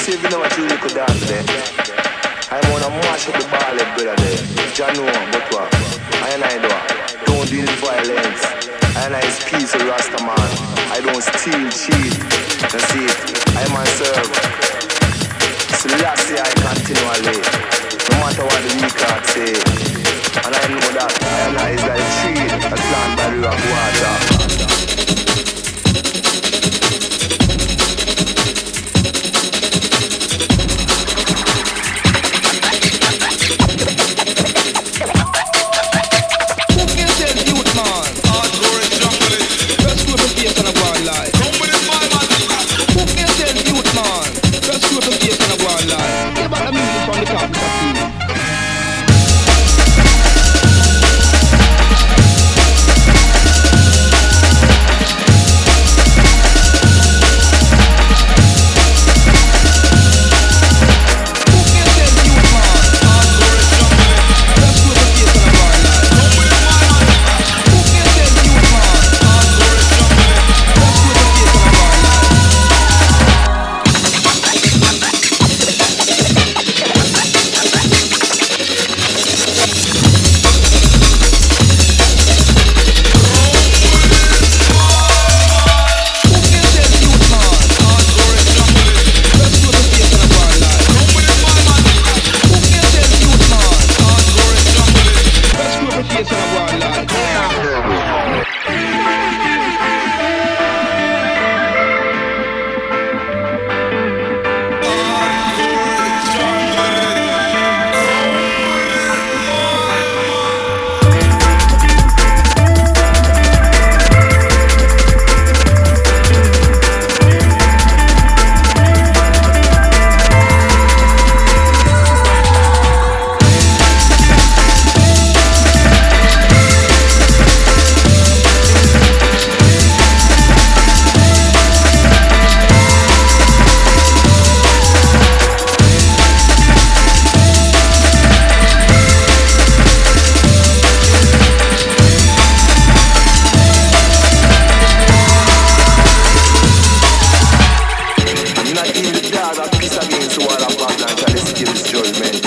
see if you know what you could dance today. I'm gonna mash up the ball head, brother there. Jah know, but what? I and I do. Don't deal with violence. I and I is peace with Rasta man. I don't steal, cheat. That's it. I myself. Selassie I continually. No matter what the weak heart say. And I know that I and I is like a tree that planted by the rock water. Peace against all of Babylon shall escape this judgment.